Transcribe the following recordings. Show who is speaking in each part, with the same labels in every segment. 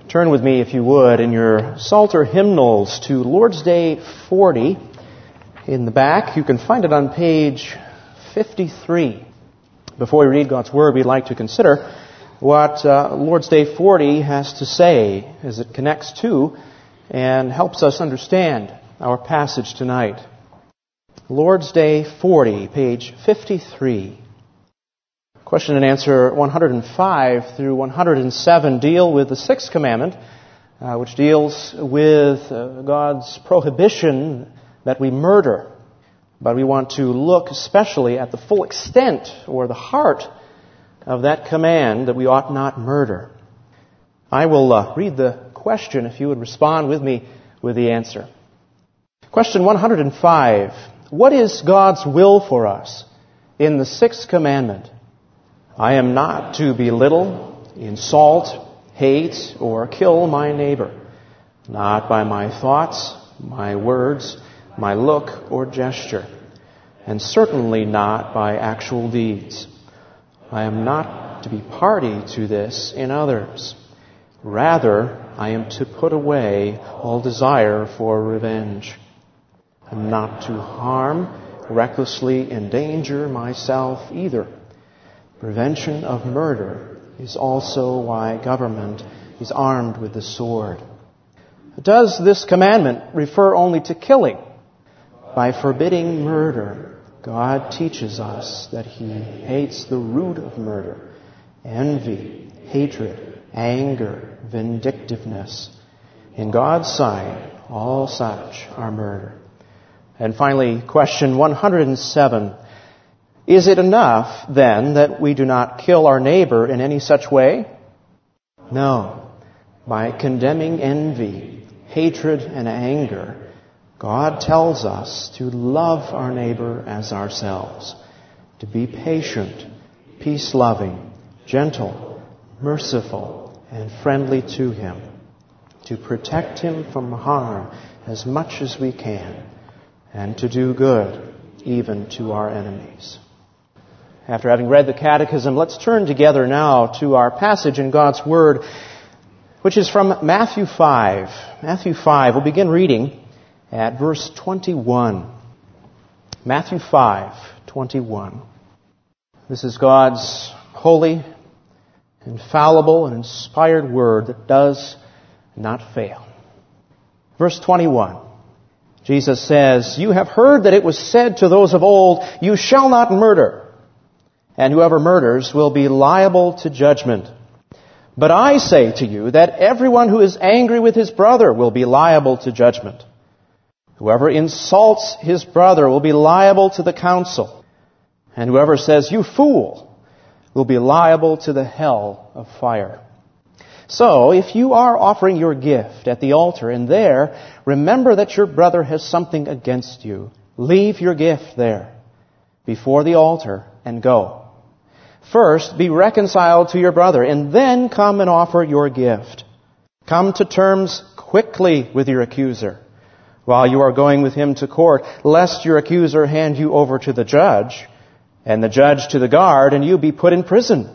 Speaker 1: Turn with me, if you would, in your Psalter hymnals to Lord's Day 40 in the back. You can find it on page 53. Before we read God's Word, we'd like to consider what Lord's Day 40 has to say as it connects to and helps us understand our passage tonight. Lord's Day 40, page 53. Question and answer 105 through 107 deal with the sixth commandment, which deals with God's prohibition that we murder. But we want to look especially at the full extent or the heart of that command that we ought not murder. I will read the question if you would respond with me with the answer. Question 105. What is God's will for us in the sixth commandment? I am not to belittle, insult, hate, or kill my neighbor, not by my thoughts, my words, my look or gesture, and certainly not by actual deeds. I am not to be party to this in others. Rather, I am to put away all desire for revenge. I am not to harm, recklessly endanger myself either. Prevention of murder is also why government is armed with the sword. Does this commandment refer only to killing? By forbidding murder, God teaches us that He hates the root of murder, envy, hatred, anger, vindictiveness. In God's sight, all such are murder. And finally, question 107. Is it enough, then, that we do not kill our neighbor in any such way? No. By condemning envy, hatred, and anger, God tells us to love our neighbor as ourselves, to be patient, peace-loving, gentle, merciful, and friendly to him, to protect him from harm as much as we can, and to do good even to our enemies. After having read the Catechism, let's turn together now to our passage in God's Word, which is from Matthew 5. Matthew 5, we'll begin reading at verse 21. Matthew 5:21. This is God's holy, infallible, and inspired Word that does not fail. Verse 21. Jesus says, "You have heard that it was said to those of old, 'You shall not murder,' and whoever murders will be liable to judgment. But I say to you that everyone who is angry with his brother will be liable to judgment. Whoever insults his brother will be liable to the council. And whoever says, 'You fool,' will be liable to the hell of fire. So, if you are offering your gift at the altar and there remember that your brother has something against you, leave your gift there before the altar and go. First, be reconciled to your brother, and then come and offer your gift. Come to terms quickly with your accuser while you are going with him to court, lest your accuser hand you over to the judge, and the judge to the guard, and you be put in prison.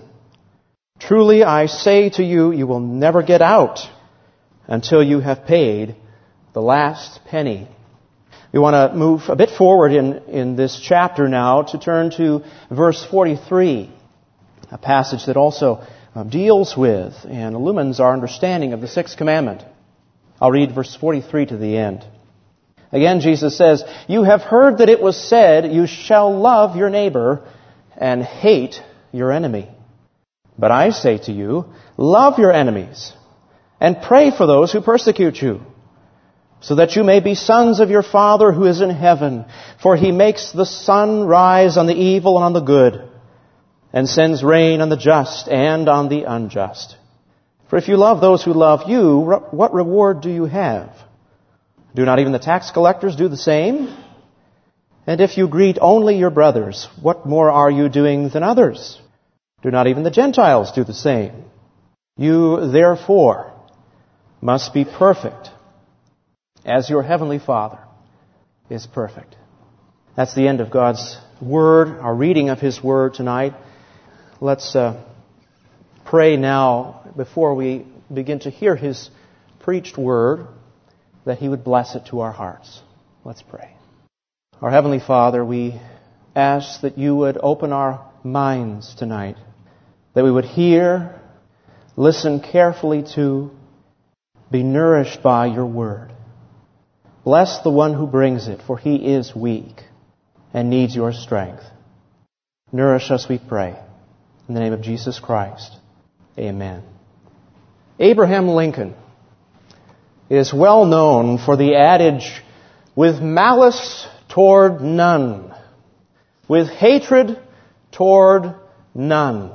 Speaker 1: Truly, I say to you, you will never get out until you have paid the last penny." We want to move a bit forward in this chapter now to turn to verse 43, a passage that also deals with and illumines our understanding of the sixth commandment. I'll read verse 43 to the end. Again, Jesus says, "You have heard that it was said, 'You shall love your neighbor and hate your enemy.' But I say to you, love your enemies and pray for those who persecute you, so that you may be sons of your Father who is in heaven. For He makes the sun rise on the evil and on the good, and sends rain on the just and on the unjust. For if you love those who love you, what reward do you have? Do not even the tax collectors do the same? And if you greet only your brothers, what more are you doing than others? Do not even the Gentiles do the same? You, therefore, must be perfect, as your heavenly Father is perfect." That's the end of God's Word, our reading of His Word tonight. Let's pray now before we begin to hear His preached word, that He would bless it to our hearts. Let's pray. Our Heavenly Father, we ask that You would open our minds tonight, that we would hear, listen carefully to, be nourished by Your word. Bless the one who brings it, for he is weak and needs Your strength. Nourish us, we pray. In the name of Jesus Christ, amen. Abraham Lincoln is well known for the adage, with malice toward none, with hatred toward none.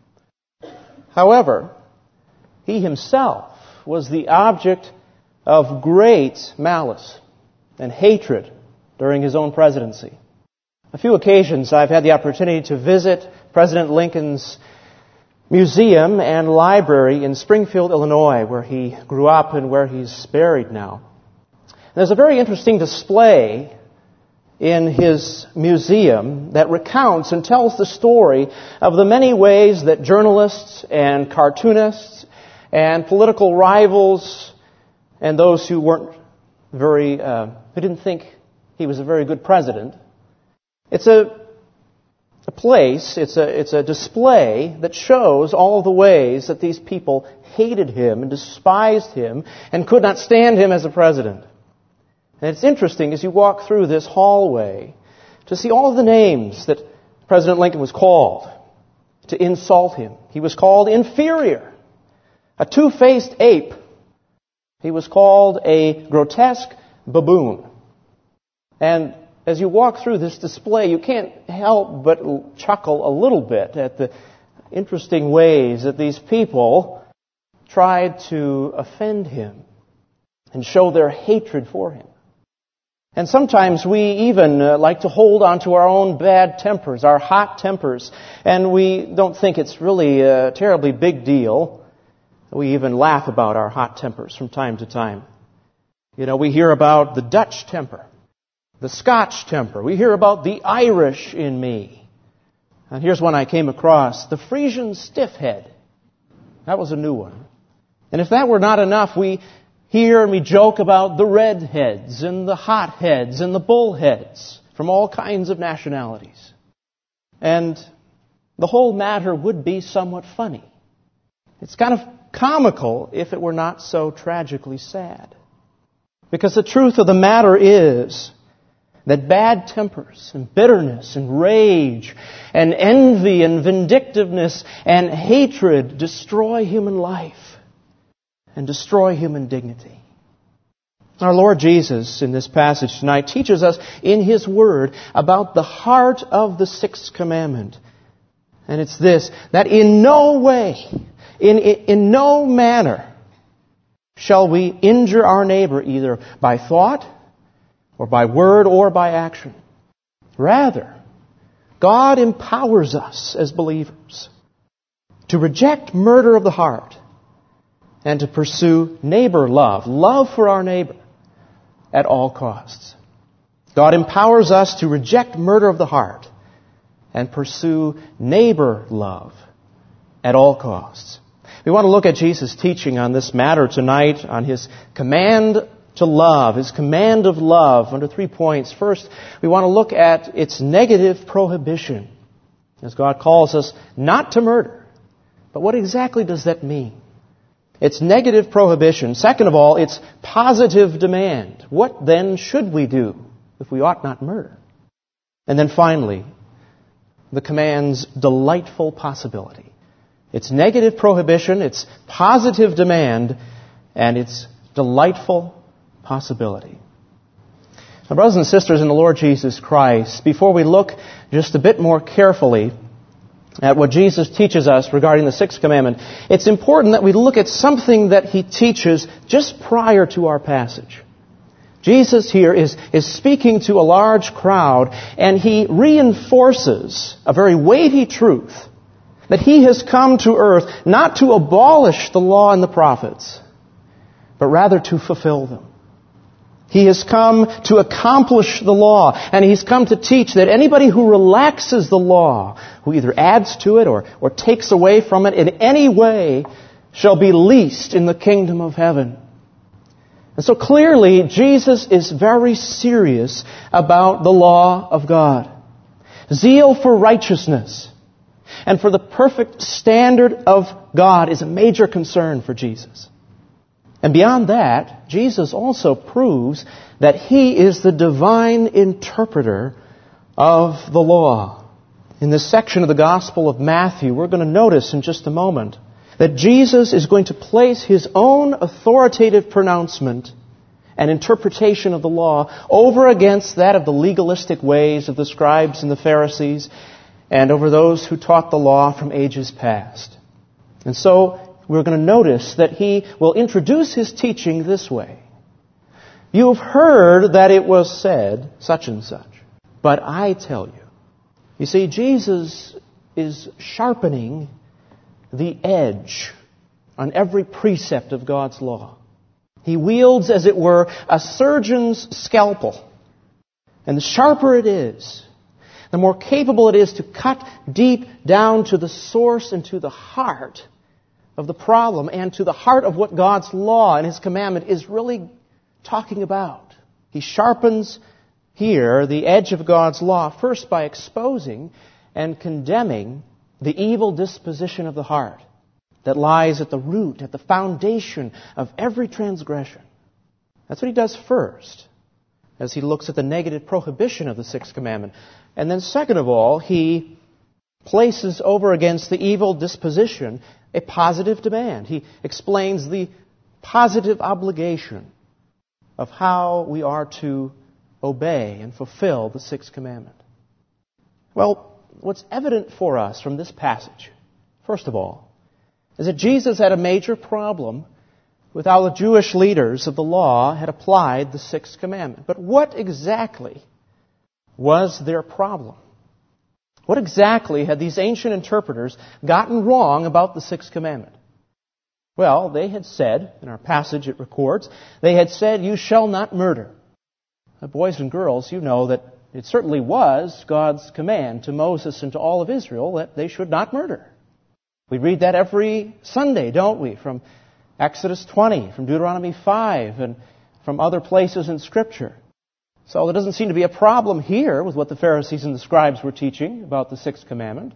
Speaker 1: However, he himself was the object of great malice and hatred during his own presidency. On a few occasions I've had the opportunity to visit President Lincoln's museum and library in Springfield, Illinois, where he grew up and where he's buried now. There's a very interesting display in his museum that recounts and tells the story of the many ways that journalists and cartoonists and political rivals and those who weren't who didn't think he was a very good president. It's a place, it's a display that shows all the ways that these people hated him and despised him and could not stand him as a president. And it's interesting as you walk through this hallway to see all of the names that President Lincoln was called to insult him. He was called inferior, a two-faced ape. He was called a grotesque baboon. And as you walk through this display, you can't help but chuckle a little bit at the interesting ways that these people tried to offend him and show their hatred for him. And sometimes we even like to hold on to our own bad tempers, our hot tempers, and we don't think it's really a terribly big deal. We even laugh about our hot tempers from time to time. You know, we hear about the Dutch temper, the Scotch temper. We hear about the Irish in me. And here's one I came across, the Frisian stiffhead. That was a new one. And if that were not enough, we hear and we joke about the redheads and the hotheads and the bullheads from all kinds of nationalities. And the whole matter would be somewhat funny. It's kind of comical if it were not so tragically sad. Because the truth of the matter is that bad tempers and bitterness and rage and envy and vindictiveness and hatred destroy human life and destroy human dignity. Our Lord Jesus, in this passage tonight, teaches us in His Word about the heart of the sixth commandment. And it's this, that in no way, in no manner, shall we injure our neighbor either by thought or by word or by action. Rather, God empowers us as believers to reject murder of the heart and to pursue neighbor love for our neighbor at all costs. God empowers us to reject murder of the heart and pursue neighbor love at all costs. We want to look at Jesus' teaching on this matter tonight, on His command to love, His command of love, under 3 points. First, we want to look at its negative prohibition, as God calls us not to murder. But what exactly does that mean? Its negative prohibition. Second of all, its positive demand. What then should we do if we ought not murder? And then finally, the command's delightful possibility. Its negative prohibition, its positive demand, and its delightful possibility. Now, brothers and sisters in the Lord Jesus Christ, before we look just a bit more carefully at what Jesus teaches us regarding the sixth commandment, it's important that we look at something that He teaches just prior to our passage. Jesus here is speaking to a large crowd, and He reinforces a very weighty truth, that He has come to earth not to abolish the law and the prophets, but rather to fulfill them. He has come to accomplish the law, and He's come to teach that anybody who relaxes the law, who either adds to it or takes away from it in any way, shall be least in the kingdom of heaven. And so clearly, Jesus is very serious about the law of God. Zeal for righteousness and for the perfect standard of God is a major concern for Jesus. And beyond that, Jesus also proves that He is the divine interpreter of the law. In this section of the Gospel of Matthew, we're going to notice in just a moment that Jesus is going to place His own authoritative pronouncement and interpretation of the law over against that of the legalistic ways of the scribes and the Pharisees and over those who taught the law from ages past. And so we're going to notice that He will introduce His teaching this way. You've heard that it was said such and such, but I tell you. You see, Jesus is sharpening the edge on every precept of God's law. He wields, as it were, a surgeon's scalpel. And the sharper it is, the more capable it is to cut deep down to the source and to the heart of the problem and to the heart of what God's law and His commandment is really talking about. He sharpens here the edge of God's law first by exposing and condemning the evil disposition of the heart that lies at the root, at the foundation of every transgression. That's what He does first, as He looks at the negative prohibition of the sixth commandment. And then second of all, He places over against the evil disposition a positive demand. He explains the positive obligation of how we are to obey and fulfill the sixth commandment. Well, what's evident for us from this passage, first of all, is that Jesus had a major problem with how the Jewish leaders of the law had applied the sixth commandment. But what exactly was their problem? What exactly had these ancient interpreters gotten wrong about the sixth commandment? Well, they had said, in our passage it records, they had said, "You shall not murder." Now, boys and girls, you know that it certainly was God's command to Moses and to all of Israel that they should not murder. We read that every Sunday, don't we? From Exodus 20, from Deuteronomy 5, and from other places in Scripture. So there doesn't seem to be a problem here with what the Pharisees and the scribes were teaching about the sixth commandment.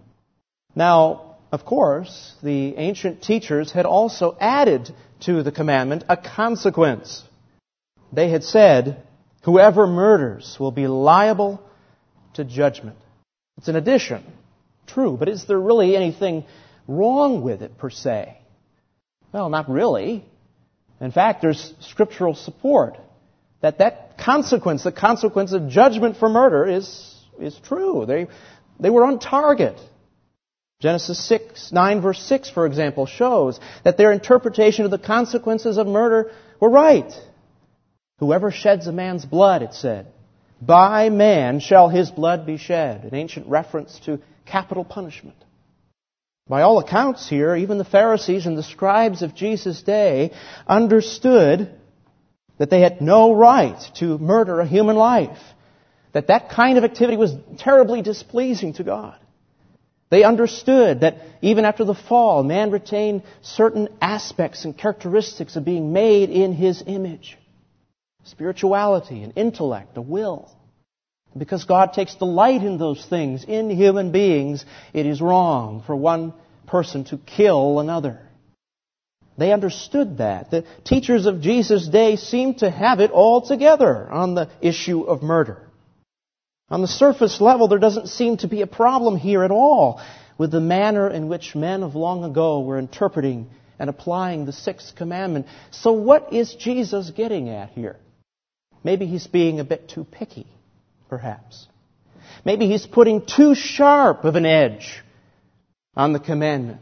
Speaker 1: Now, of course, the ancient teachers had also added to the commandment a consequence. They had said, "Whoever murders will be liable to judgment." It's an addition, true, but is there really anything wrong with it per se? Well, not really. In fact, there's scriptural support that consequence, the consequence of judgment for murder is true. They were on target. Genesis 9 verse 6, for example, shows that their interpretation of the consequences of murder were right. Whoever sheds a man's blood, it said, by man shall his blood be shed. An ancient reference to capital punishment. By all accounts here, even the Pharisees and the scribes of Jesus' day understood that they had no right to murder a human life. That kind of activity was terribly displeasing to God. They understood that even after the fall, man retained certain aspects and characteristics of being made in His image. Spirituality, an intellect, a will. Because God takes delight in those things in human beings, it is wrong for one person to kill another. They understood that. The teachers of Jesus' day seemed to have it all together on the issue of murder. On the surface level, there doesn't seem to be a problem here at all with the manner in which men of long ago were interpreting and applying the sixth commandment. So what is Jesus getting at here? Maybe He's being a bit too picky, perhaps. Maybe He's putting too sharp of an edge on the commandment.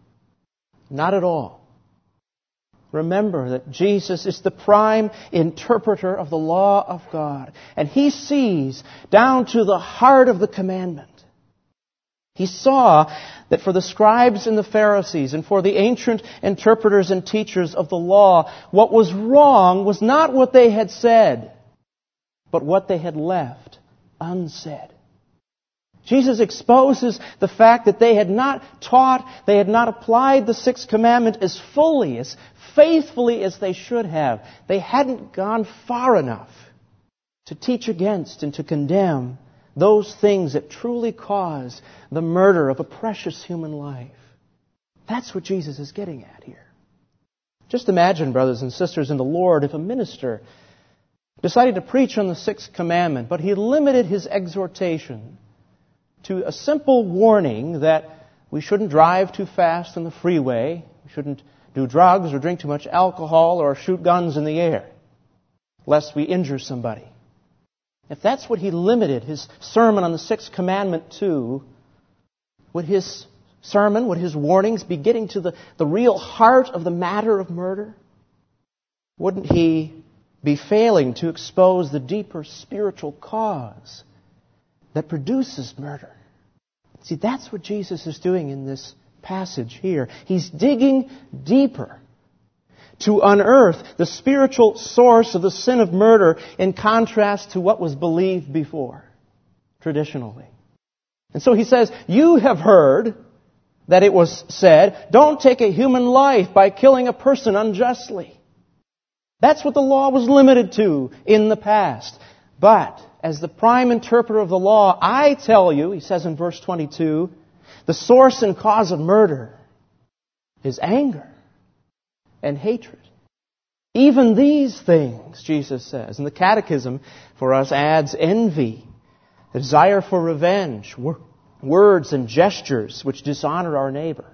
Speaker 1: Not at all. Remember that Jesus is the prime interpreter of the law of God. And He sees down to the heart of the commandment. He saw that for the scribes and the Pharisees and for the ancient interpreters and teachers of the law, what was wrong was not what they had said, but what they had left unsaid. Jesus exposes the fact that they had not taught, they had not applied the sixth commandment as fully, as faithfully as they should have. They hadn't gone far enough to teach against and to condemn those things that truly cause the murder of a precious human life. That's what Jesus is getting at here. Just imagine, brothers and sisters in the Lord, if a minister decided to preach on the sixth commandment, but he limited his exhortation to a simple warning that we shouldn't drive too fast on the freeway, we shouldn't do drugs or drink too much alcohol or shoot guns in the air, lest we injure somebody. If that's what he limited his sermon on the sixth commandment to, would his sermon, would his warnings be getting to the real heart of the matter of murder? Wouldn't he be failing to expose the deeper spiritual cause that produces murder? See, that's what Jesus is doing in this passage here. He's digging deeper to unearth the spiritual source of the sin of murder in contrast to what was believed before, traditionally. And so he says, you have heard that it was said, don't take a human life by killing a person unjustly. That's what the law was limited to in the past. But as the prime interpreter of the law, I tell you, he says in verse 22, the source and cause of murder is anger and hatred. Even these things, Jesus says, and the Catechism for us adds envy, the desire for revenge, words and gestures which dishonor our neighbor.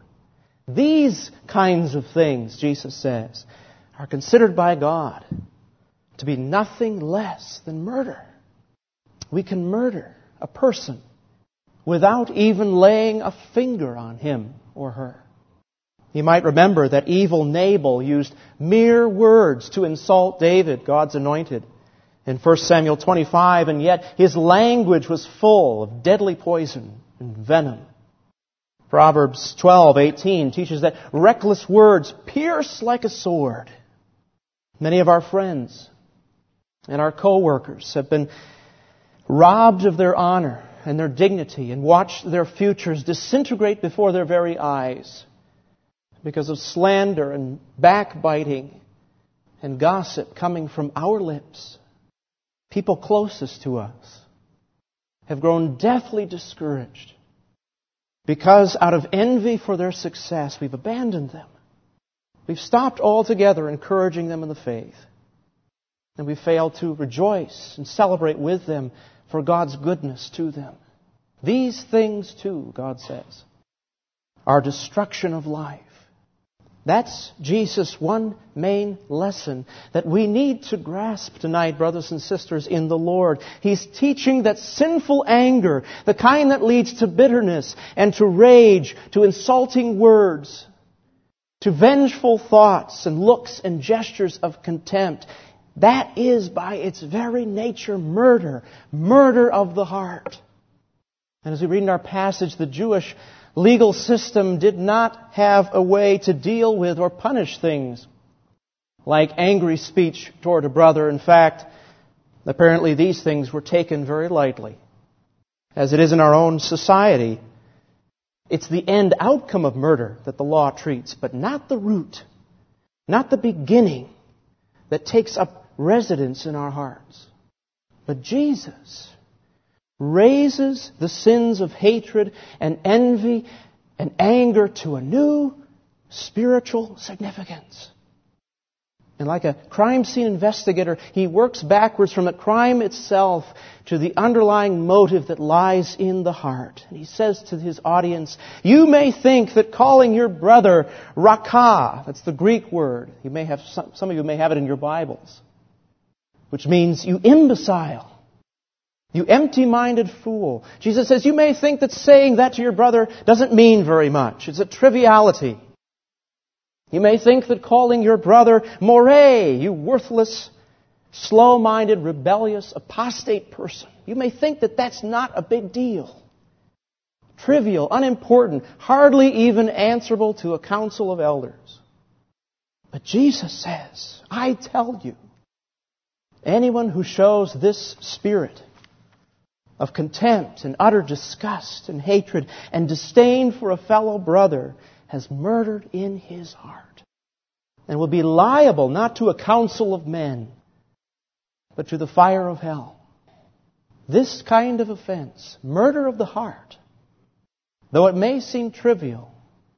Speaker 1: These kinds of things, Jesus says, are considered by God to be nothing less than murder. We can murder a person without even laying a finger on him or her. You might remember that evil Nabal used mere words to insult David, God's anointed, in 1 Samuel 25, and yet his language was full of deadly poison and venom. Proverbs 12:18 teaches that reckless words pierce like a sword. Many of our friends and our co-workers have been robbed of their honor and their dignity and watched their futures disintegrate before their very eyes because of slander and backbiting and gossip coming from our lips. People closest to us have grown deathly discouraged because out of envy for their success, we've abandoned them. We've stopped altogether encouraging them in the faith. And we failed to rejoice and celebrate with them for God's goodness to them. These things too, God says, are destruction of life. That's Jesus' one main lesson that we need to grasp tonight, brothers and sisters, in the Lord. He's teaching that sinful anger, the kind that leads to bitterness and to rage, to insulting words, to vengeful thoughts and looks and gestures of contempt, that is by its very nature murder, murder of the heart. And as we read in our passage, the Jewish legal system did not have a way to deal with or punish things like angry speech toward a brother. In fact, apparently these things were taken very lightly. As it is in our own society, it's the end outcome of murder that the law treats, but not the root, not the beginning that takes up residence in our hearts. But Jesus raises the sins of hatred and envy and anger to a new spiritual significance. And like a crime scene investigator, he works backwards from the crime itself to the underlying motive that lies in the heart. And he says to his audience, you may think that calling your brother rakah, that's the Greek word, you may have some of you may have it in your Bibles, which means you imbecile, you empty-minded fool. Jesus says, you may think that saying that to your brother doesn't mean very much. It's a triviality. You may think that calling your brother moré, you worthless, slow-minded, rebellious, apostate person, you may think that that's not a big deal. Trivial, unimportant, hardly even answerable to a council of elders. But Jesus says, I tell you, anyone who shows this spirit of contempt and utter disgust and hatred and disdain for a fellow brother has murdered in his heart, and will be liable not to a council of men, but to the fire of hell. This kind of offense, murder of the heart, though it may seem trivial,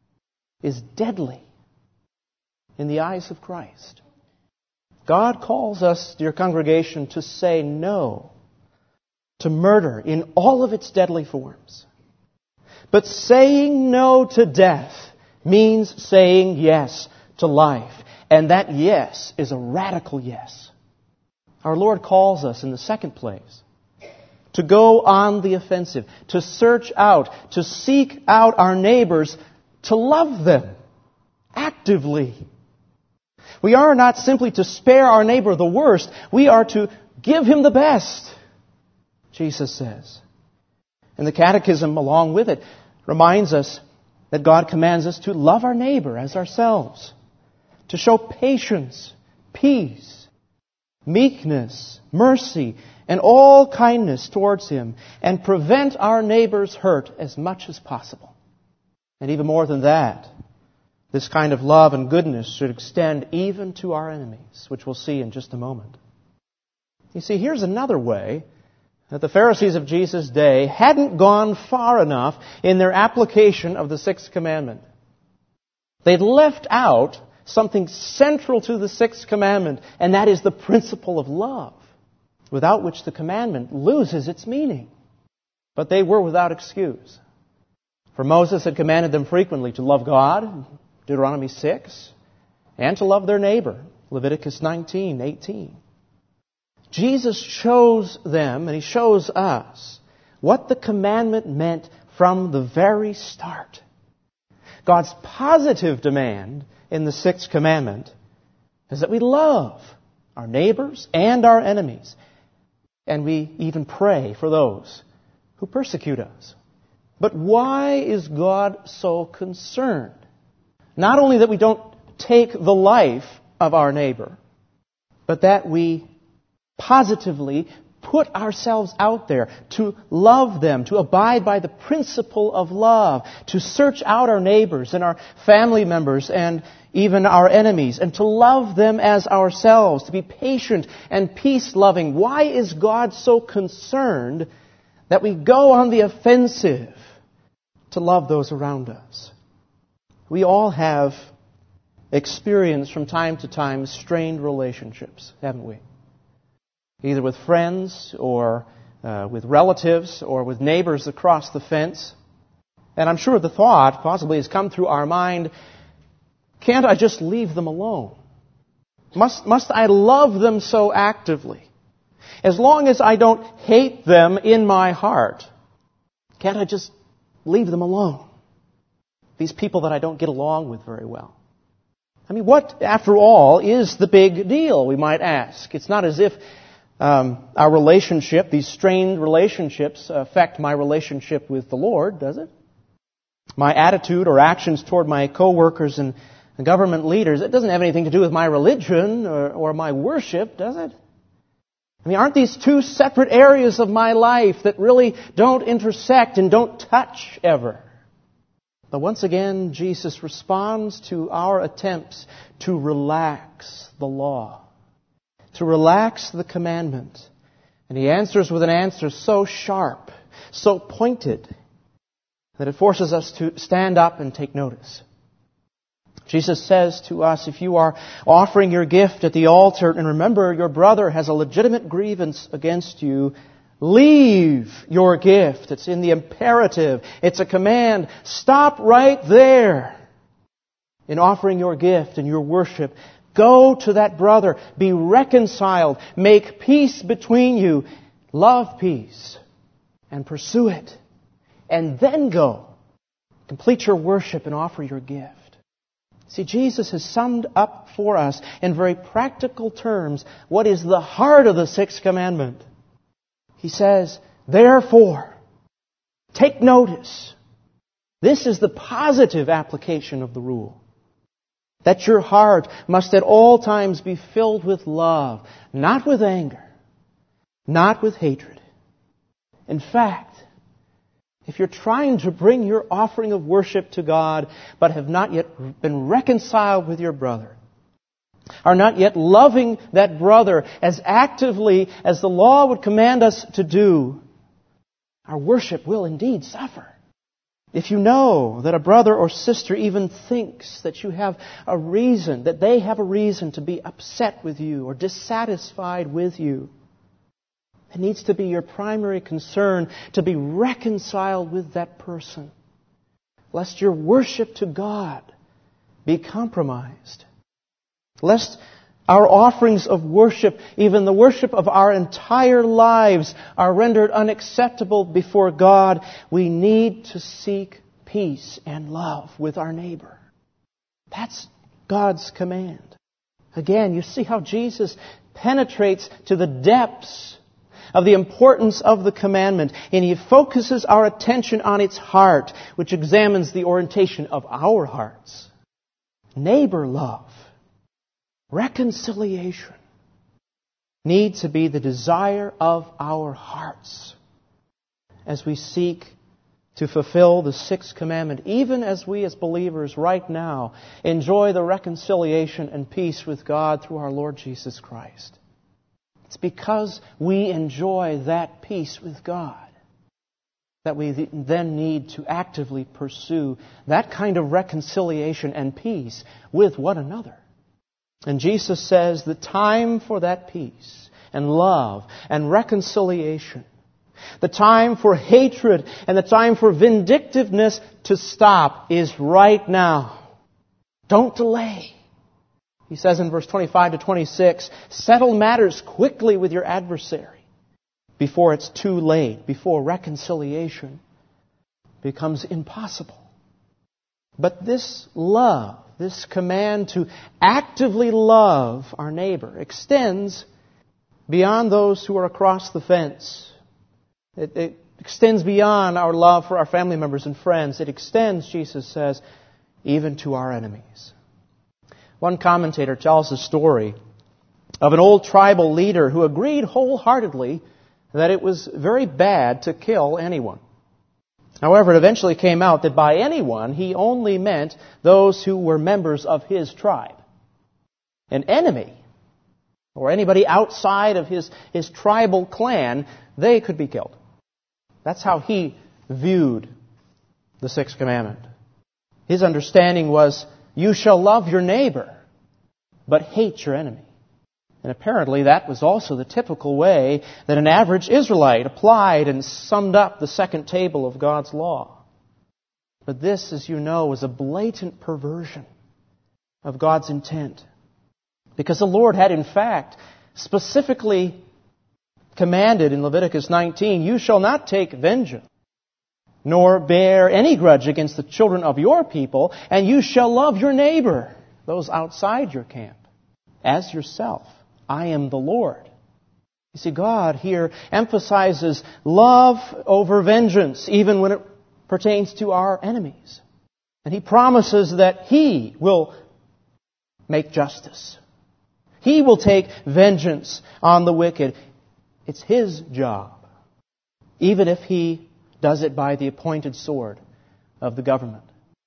Speaker 1: is deadly in the eyes of Christ. God calls us, dear congregation, to say no to murder in all of its deadly forms. But saying no to death means saying yes to life. And that yes is a radical yes. Our Lord calls us, in the second place, to go on the offensive, to search out, to seek out our neighbors, to love them actively. We are not simply to spare our neighbor the worst, we are to give him the best, Jesus says. And the Catechism, along with it, reminds us that God commands us to love our neighbor as ourselves, to show patience, peace, meekness, mercy, and all kindness towards him, and prevent our neighbor's hurt as much as possible. And even more than that, this kind of love and goodness should extend even to our enemies, which we'll see in just a moment. You see, here's another way that the Pharisees of Jesus' day hadn't gone far enough in their application of the sixth commandment. They'd left out something central to the sixth commandment, and that is the principle of love, without which the commandment loses its meaning. But they were without excuse. For Moses had commanded them frequently to love God, Deuteronomy 6, and to love their neighbor, Leviticus 19:18. Jesus shows them, and he shows us, what the commandment meant from the very start. God's positive demand in the sixth commandment is that we love our neighbors and our enemies. And we even pray for those who persecute us. But why is God so concerned? Not only that we don't take the life of our neighbor, but that we positively put ourselves out there to love them, to abide by the principle of love, to search out our neighbors and our family members and even our enemies, and to love them as ourselves, to be patient and peace-loving. Why is God so concerned that we go on the offensive to love those around us? We all have experienced from time to time strained relationships, haven't we? Either with friends or with relatives or with neighbors across the fence. And I'm sure the thought possibly has come through our mind, can't I just leave them alone? Must I love them so actively? As long as I don't hate them in my heart, can't I just leave them alone? These people that I don't get along with very well. I mean, what, after all, is the big deal, we might ask? It's not as if our relationship, these strained relationships, affect my relationship with the Lord, does it? My attitude or actions toward my coworkers and government leaders, it doesn't have anything to do with my religion or my worship, does it? I mean, aren't these two separate areas of my life that really don't intersect and don't touch ever? But once again, Jesus responds to our attempts to relax the law, to relax the commandment. And he answers with an answer so sharp, so pointed, that it forces us to stand up and take notice. Jesus says to us, if you are offering your gift at the altar, and remember your brother has a legitimate grievance against you, leave your gift. It's in the imperative. It's a command. Stop right there in offering your gift and your worship. Go to that brother. Be reconciled. Make peace between you. Love peace. And pursue it. And then go. Complete your worship and offer your gift. See, Jesus has summed up for us in very practical terms what is the heart of the sixth commandment. He says, therefore, take notice. This is the positive application of the rule. That your heart must at all times be filled with love, not with anger, not with hatred. In fact, if you're trying to bring your offering of worship to God, but have not yet been reconciled with your brother, are not yet loving that brother as actively as the law would command us to do, our worship will indeed suffer. If you know that a brother or sister even thinks that you have a reason, that they have a reason to be upset with you or dissatisfied with you, it needs to be your primary concern to be reconciled with that person, lest your worship to God be compromised, lest our offerings of worship, even the worship of our entire lives, are rendered unacceptable before God. We need to seek peace and love with our neighbor. That's God's command. Again, you see how Jesus penetrates to the depths of the importance of the commandment, and He focuses our attention on its heart, which examines the orientation of our hearts. Neighbor love, reconciliation, need to be the desire of our hearts as we seek to fulfill the sixth commandment, even as we as believers right now enjoy the reconciliation and peace with God through our Lord Jesus Christ. It's because we enjoy that peace with God that we then need to actively pursue that kind of reconciliation and peace with one another. And Jesus says the time for that peace and love and reconciliation, the time for hatred and the time for vindictiveness to stop is right now. Don't delay. He says in verse 25 to 26, settle matters quickly with your adversary before it's too late, before reconciliation becomes impossible. But this love, this command to actively love our neighbor, extends beyond those who are across the fence. It extends beyond our love for our family members and friends. It extends, Jesus says, even to our enemies. One commentator tells the story of an old tribal leader who agreed wholeheartedly that it was very bad to kill anyone. However, it eventually came out that by anyone, he only meant those who were members of his tribe. An enemy, or anybody outside of his tribal clan, they could be killed. That's how he viewed the sixth commandment. His understanding was, you shall love your neighbor, but hate your enemy. And apparently that was also the typical way that an average Israelite applied and summed up the second table of God's law. But this, as you know, was a blatant perversion of God's intent. Because the Lord had, in fact, specifically commanded in Leviticus 19, you shall not take vengeance, nor bear any grudge against the children of your people, and you shall love your neighbor, those outside your camp, as yourself. I am the Lord. You see, God here emphasizes love over vengeance, even when it pertains to our enemies. And He promises that He will make justice. He will take vengeance on the wicked. It's His job, even if He does it by the appointed sword of the government.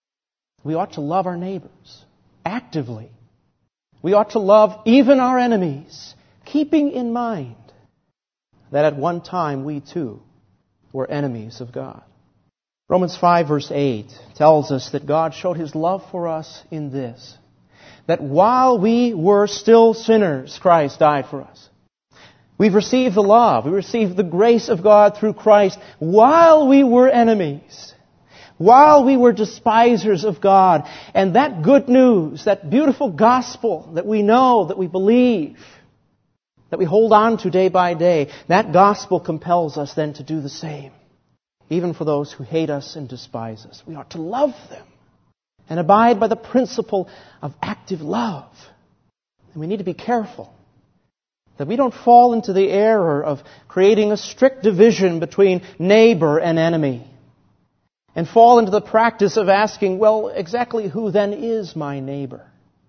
Speaker 1: We ought to love our neighbors actively. We ought to love even our enemies, keeping in mind that at one time we too were enemies of God. Romans 5 verse 8 tells us that God showed His love for us in this, that while we were still sinners, Christ died for us. We've received the love, we received the grace of God through Christ while we were enemies, while we were despisers of God. And that good news, that beautiful gospel that we know, that we believe, that we hold on to day by day, that gospel compels us then to do the same. Even for those who hate us and despise us, we ought to love them and abide by the principle of active love. And we need to be careful that we don't fall into the error of creating a strict division between neighbor and enemy, and fall into the practice of asking, well, exactly who then is my neighbor?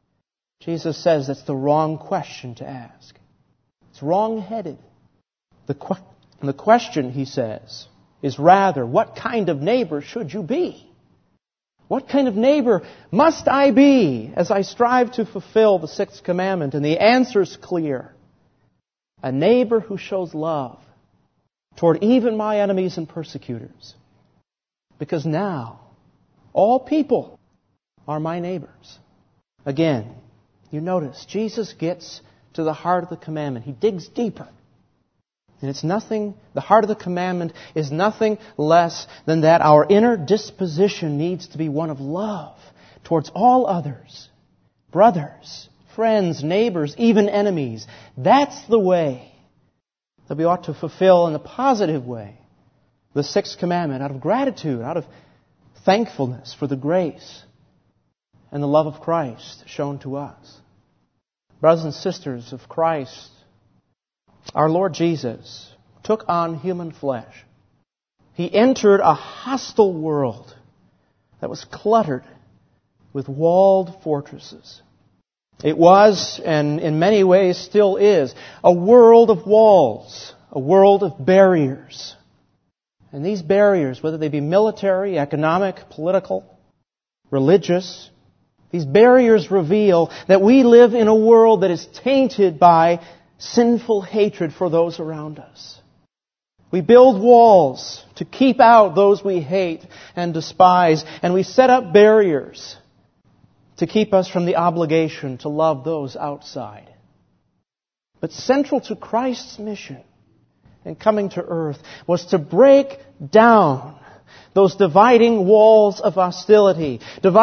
Speaker 1: Jesus says that's the wrong question to ask. It's wrong-headed. The And the question, he says, is rather, what kind of neighbor should you be? What kind of neighbor must I be as I strive to fulfill the sixth commandment? And the answer is clear. A neighbor who shows love toward even my enemies and persecutors. Because now, all people are my neighbors. Again, you notice, Jesus gets to the heart of the commandment. He digs deeper. And it's nothing, the heart of the commandment is nothing less than that our inner disposition needs to be one of love towards all others, brothers, friends, neighbors, even enemies. That's the way that we ought to fulfill in a positive way the sixth commandment, out of gratitude, out of thankfulness for the grace and the love of Christ shown to us. Brothers and sisters of Christ, our Lord Jesus took on human flesh. He entered a hostile world that was cluttered with walled fortresses. It was, and in many ways still is, a world of walls, a world of barriers. And these barriers, whether they be military, economic, political, religious, these barriers reveal that we live in a world that is tainted by sinful hatred for those around us. We build walls to keep out those we hate and despise, and we set up barriers to keep us from the obligation to love those outside. But central to Christ's mission in coming to earth was to break down those dividing walls of hostility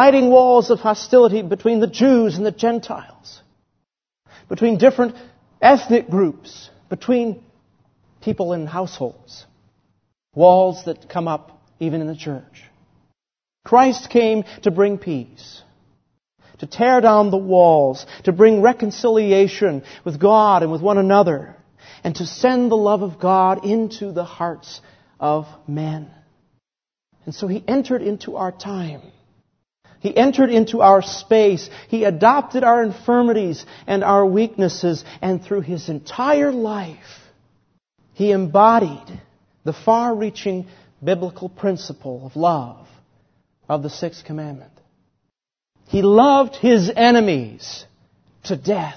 Speaker 1: between the Jews and the Gentiles, between different ethnic groups, between people in households, walls that come up even in the church. Christ came to bring peace, to tear down the walls, to bring reconciliation with God and with one another, and to send the love of God into the hearts of men. And so He entered into our time. He entered into our space. He adopted our infirmities and our weaknesses. And through His entire life, He embodied the far-reaching biblical principle of love of the sixth commandment. He loved His enemies to death,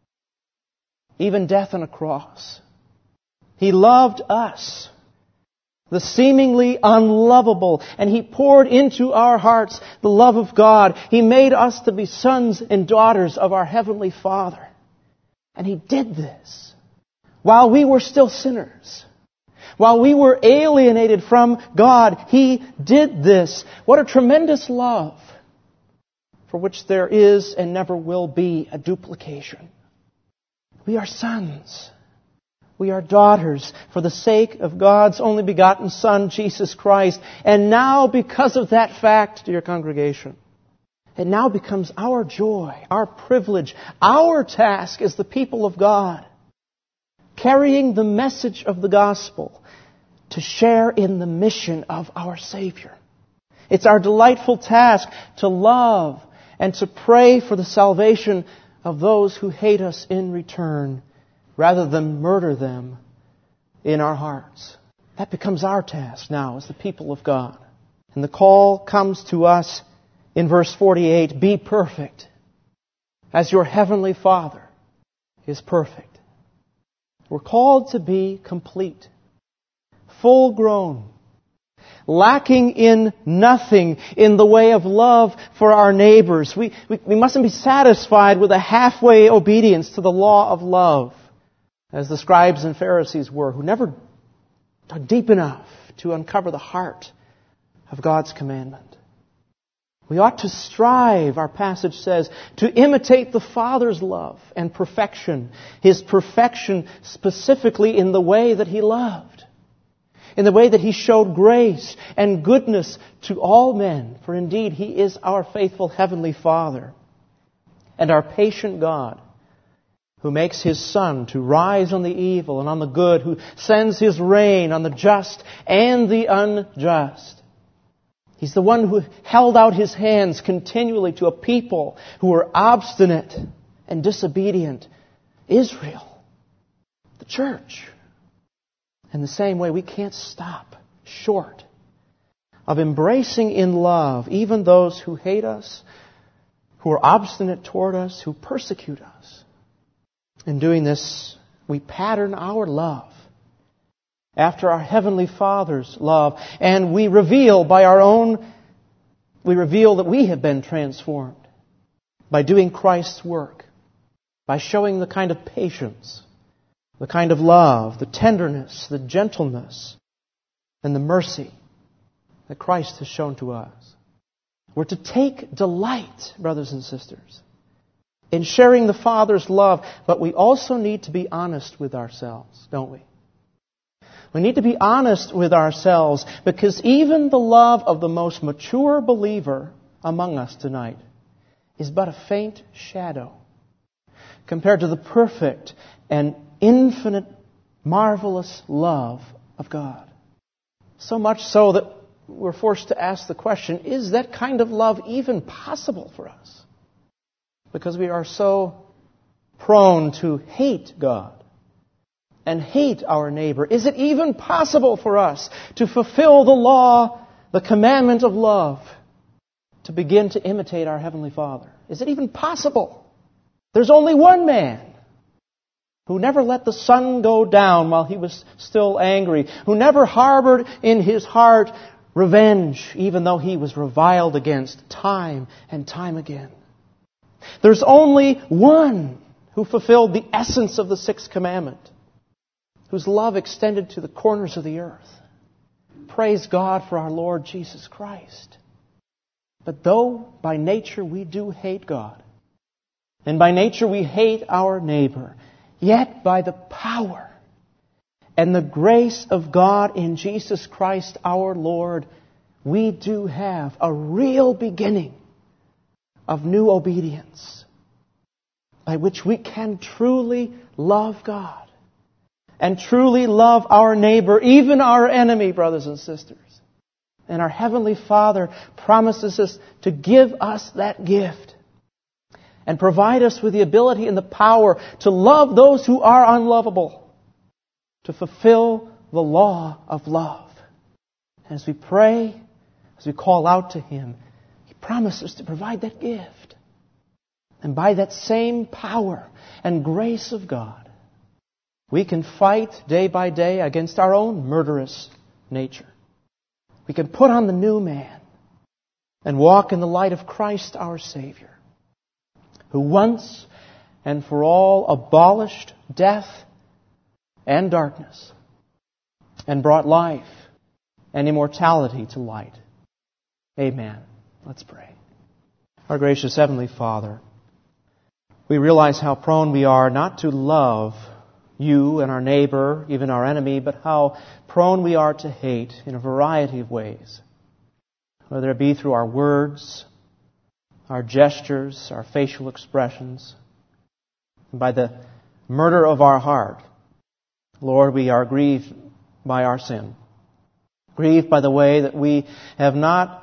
Speaker 1: even death on a cross. He loved us, the seemingly unlovable, and He poured into our hearts the love of God. He made us to be sons and daughters of our Heavenly Father. And He did this while we were still sinners. While we were alienated from God, He did this. What a tremendous love, for which there is and never will be a duplication. We are sons. We are daughters for the sake of God's only begotten Son, Jesus Christ. And now, because of that fact, dear congregation, it now becomes our joy, our privilege, our task as the people of God, carrying the message of the gospel to share in the mission of our Savior. It's our delightful task to love and to pray for the salvation of those who hate us in return, rather than murder them in our hearts. That becomes our task now as the people of God. And the call comes to us in verse 48, be perfect as your heavenly Father is perfect. We're called to be complete, full grown, lacking in nothing in the way of love for our neighbors. We mustn't be satisfied with a halfway obedience to the law of love, as the scribes and Pharisees were, who never dug deep enough to uncover the heart of God's commandment. We ought to strive, our passage says, to imitate the Father's love and perfection, His perfection specifically in the way that He loved, in the way that He showed grace and goodness to all men, for indeed He is our faithful Heavenly Father and our patient God, who makes His sun to rise on the evil and on the good, who sends His rain on the just and the unjust. He's the one who held out His hands continually to a people who were obstinate and disobedient. Israel, the church. In the same way, we can't stop short of embracing in love even those who hate us, who are obstinate toward us, who persecute us. In doing this, we pattern our love after our Heavenly Father's love, and we reveal that we have been transformed by doing Christ's work, by showing the kind of patience, the kind of love, the tenderness, the gentleness, and the mercy that Christ has shown to us. We're to take delight, brothers and sisters, in sharing the Father's love, but we also need to be honest with ourselves, don't we? We need to be honest with ourselves, because even the love of the most mature believer among us tonight is but a faint shadow compared to the perfect and infinite, marvelous love of God. So much so that we're forced to ask the question, is that kind of love even possible for us? Because we are so prone to hate God and hate our neighbor. Is it even possible for us to fulfill the law, the commandment of love, to begin to imitate our Heavenly Father? Is it even possible? There's only one man who never let the sun go down while he was still angry, who never harbored in his heart revenge, even though he was reviled against time and time again. There's only one who fulfilled the essence of the sixth commandment, whose love extended to the corners of the earth. Praise God for our Lord Jesus Christ. But though by nature we do hate God, and by nature we hate our neighbor, yet by the power and the grace of God in Jesus Christ our Lord, we do have a real beginning of new obedience by which we can truly love God and truly love our neighbor, even our enemy, brothers and sisters. And our Heavenly Father promises us to give us that gift and provide us with the ability and the power to love those who are unlovable, to fulfill the law of love. And as we pray, as we call out to Him, He promises to provide that gift. And by that same power and grace of God, we can fight day by day against our own murderous nature. We can put on the new man and walk in the light of Christ our Savior, who once and for all abolished death and darkness and brought life and immortality to light. Amen. Let's pray. Our gracious Heavenly Father, we realize how prone we are not to love You and our neighbor, even our enemy, but how prone we are to hate in a variety of ways, whether it be through our words, our gestures, our facial expressions, and by the murder of our heart. Lord, we are grieved by our sin, grieved by the way that we have not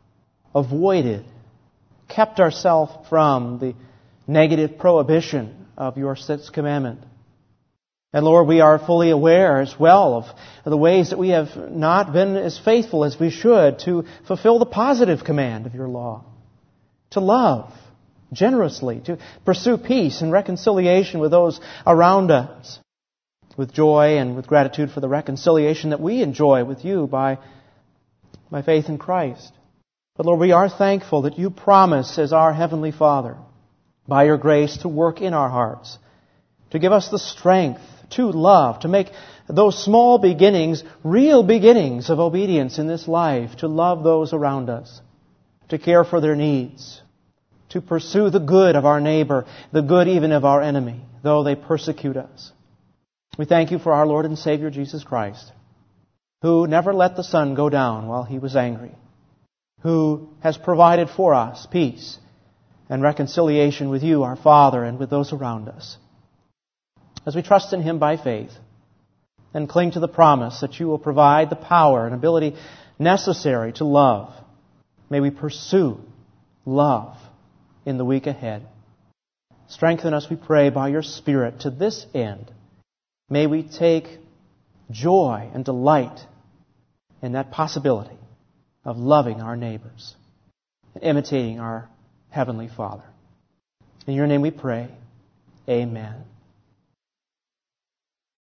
Speaker 1: avoided, kept ourselves from the negative prohibition of Your sixth commandment. And Lord, we are fully aware as well of the ways that we have not been as faithful as we should to fulfill the positive command of Your law, to love generously, to pursue peace and reconciliation with those around us, with joy and with gratitude for the reconciliation that we enjoy with You by faith in Christ. But Lord, we are thankful that You promise as our Heavenly Father, by Your grace, to work in our hearts, to give us the strength to love, to make those small beginnings real beginnings of obedience in this life, to love those around us, to care for their needs, to pursue the good of our neighbor, the good even of our enemy, though they persecute us. We thank You for our Lord and Savior Jesus Christ, who never let the sun go down while He was angry, who has provided for us peace and reconciliation with You, our Father, and with those around us. As we trust in Him by faith and cling to the promise that You will provide the power and ability necessary to love, may we pursue love in the week ahead. Strengthen us, we pray, by Your Spirit to this end. May we take joy and delight in that possibility of loving our neighbors and imitating our Heavenly Father. In your name we pray. Amen.